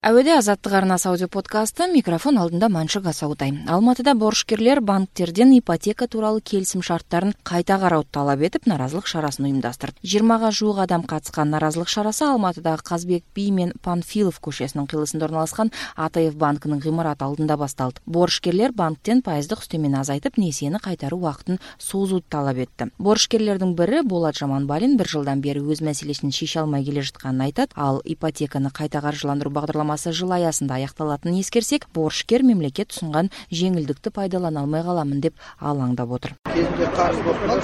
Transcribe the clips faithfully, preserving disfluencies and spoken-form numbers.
Әуеде Азаттық арнасы аудио подкасты, микрофон алдында Маншық Асаудай. Алматыда борышкерлер банктерден ипотека туралы келісім шарттарын қайта қарауды талап етіп, наразылық шарасын ұйымдастырды. жиырмаға жуық адам қатысқан наразылық шарасы Алматыдағы Қазбек би мен Панфилов көшесінің қиылысында орналасқан АТФ банкінің ғимараты алдында басталды. Борышкерлер банктен пайыздық үстемені азайтып, несиені қайтару уақытын созуды талап етті. Борышкерлердің бірі Болат Жаманбалин бір жылдан бері өз мәселесін шеше алмай келе жатқанын айтады, ал ипотеканы қайта қаржыландыру бағдарламасы жыл аясында аяқталатынын ескерсек, борышкер мемлекет ұсынған жеңілдікті пайдалана алмай қаламын деп алаңдап отыр. Кезінде қарыз болып қалды,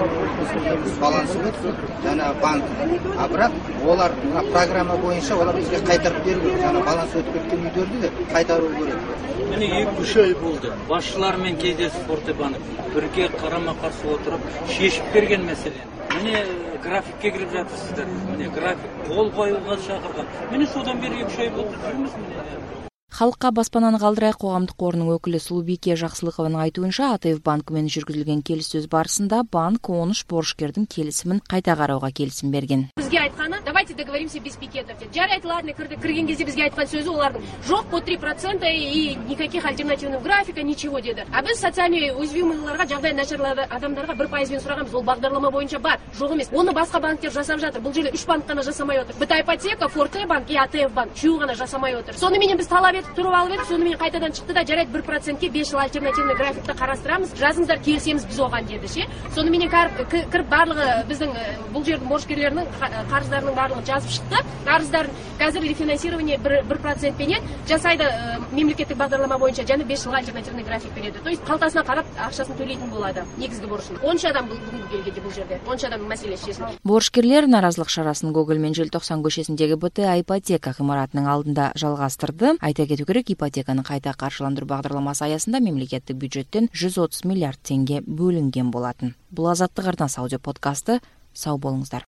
соның балансы өтті, жаңа банк. А бірақ олар программа бойынша олар бізге қайтарып берді. Жаңа балансы өтіп кеткен үйлерді де қайтару керек. Міне екі-үш ай болды. Басшылармен кездесіп Фортебанк бірге қарама-қарсы отырып шешіп берген мәселе. Міне графикке кіріп жатырсыздар. Міне график қол қоюға шақырған. Міне содан бері екі-үш ай болды. Жүрміз міне. Халыққа баспананы қалдырайық қоғамдық қорының өкілі Сұлубике Жақсылықованың айтуынша, АТФ банкімен жүргізілген келіссөз барысында банк он үш борышкердің келісімін қайта қарауға келісім берген. Бізге айтқаны, давайте договоримся без пикетов. Жарайды, ладно, кірген кезде бізге айтқан сөзі олардың жоқ по три процента и никаких альтернативных графика, ничего деді. А біз социальный уязвимыйларға, жағдай нашарлы адамдарға бір пайызбен сұрағанбыз. Ол бағдарлама бойынша бар, жоқ емес. Оны басқа банктер жасап жатыр. Бұл жерде үш банк қана жасамай отыр. Быта ипотека, Фортебанк и АТФ банк үшеуі ғана жасамай отыр. Сонымен біз талап етіп тұрып алып едік, сонымен қайтадан шықты да, жарайды бір процентке бес жыл альтернативный графикті қарастырамыз, жазыңыздар, келісеміз біз оған деді ше. Сонымен кіріп барлығы біздің бұл жердің борышкерлерінің қарыздарының барлығы жазып шықты. Қарыздарын қазір рефинансирование бір процентпенен жасайды, мемлекеттік бағдарлама бойынша және бес жылға альтернативный график береді. То есть қалтасына қарап ақшасын төлейтін болады негізгі борышын. он үш адам бүгінгі келгенде бұл жерде. он үш адамның мәселесі шешілді. Борышкерлер наразылық шарасын Гоголь мен Желтоқсан көшесіндегі БТА ипотека ғимаратының алдында жалғастырды. Айта кету керек, ипотеканы қайта қаржыландыру бағдарламасы аясында мемлекеттік бюджеттен жүз отыз миллиард теңге бөлінген болатын. Бұл Азаттық арнасы аудио подкасты. Сау болыңыздар.